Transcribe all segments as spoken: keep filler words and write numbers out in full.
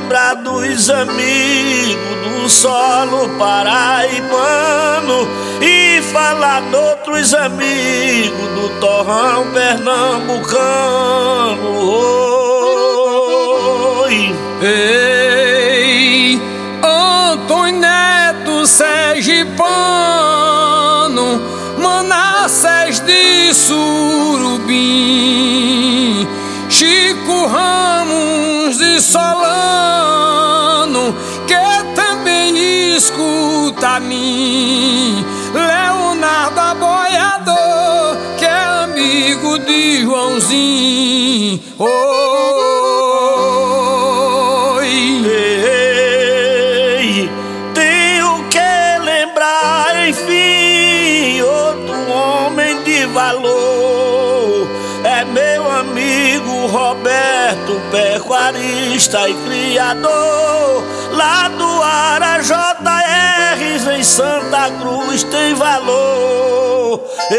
lembrar dos amigos do solo paraibano e falar noutros amigos do torrão pernambucano. Oi. Ei, Antônio Neto sergipano, Manassés de Surubim, Chico Ramos de Solano, que também escuta a mim, Leonardo Aboiador, que é amigo de Joãozinho. Oi. Ei, tenho que lembrar, enfim, outro homem de valor. É meu amigo Roberto, pecuarista e criador, lá do Ara J R em Santa Cruz tem valor.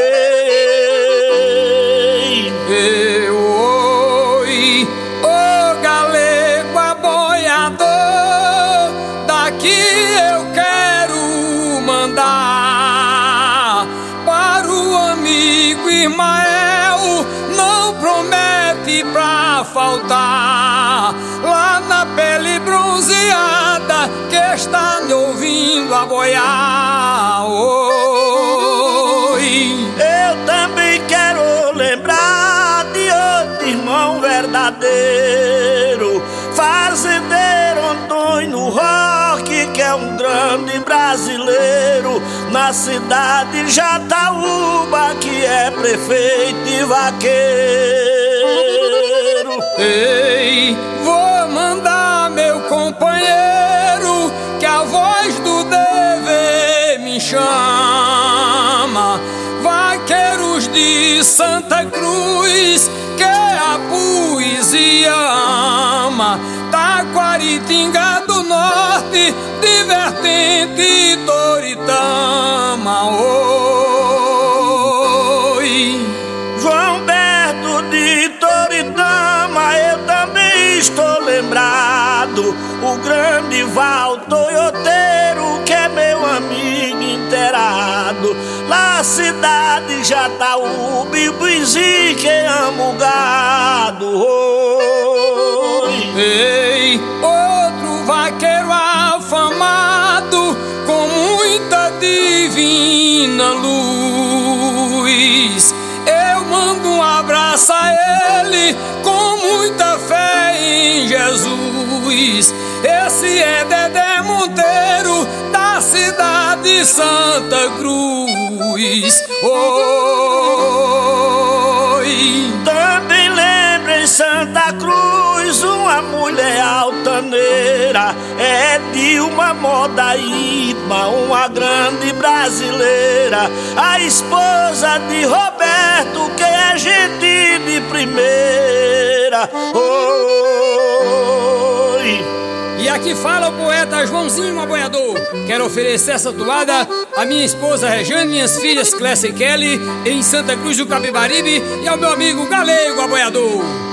Ei, Ei, oi, ô galego aboiador, daqui eu quero mandar para o amigo Ismael, não promete pra faltar, lá na pele bronzeada que está me ouvindo aboiar. Oi. eu também quero lembrar de outro irmão verdadeiro, fazendeiro Antônio Roque, que é um grande brasileiro, na cidade de Jataúba, que é prefeito e vaqueiro. Ei, vou mandar meu companheiro, que a voz do dever me chama, vaqueiros de Santa Cruz, que a poesia ama, Taquaritinga do Norte, de Vertente Toritama. Oi. João Berto de Toritama, eu também estou lembrado, o grande Val Toyoteiro, que é meu amigo inteirado, lá cidade de Jataúba e Buizi, que amo o gado. Oi. Ei, outro vaqueiro afamado, com muita divina luz, eu mando um abraço a ele, com muita fé em Jesus. Esse é Dedé Monteiro, da cidade de Santa Cruz. Oi. Também lembro em Santa Cruz uma mulher altaneira, é Dilma Modaíma, uma grande brasileira, a esposa de Roberto, que é gente de primeira. Oi. E aqui fala o poeta Joãozinho Aboiador. Quero oferecer essa toada à minha esposa Rejane, minhas filhas Clécia e Kelly, em Santa Cruz do Capibaribe, e ao meu amigo Galego Aboiador.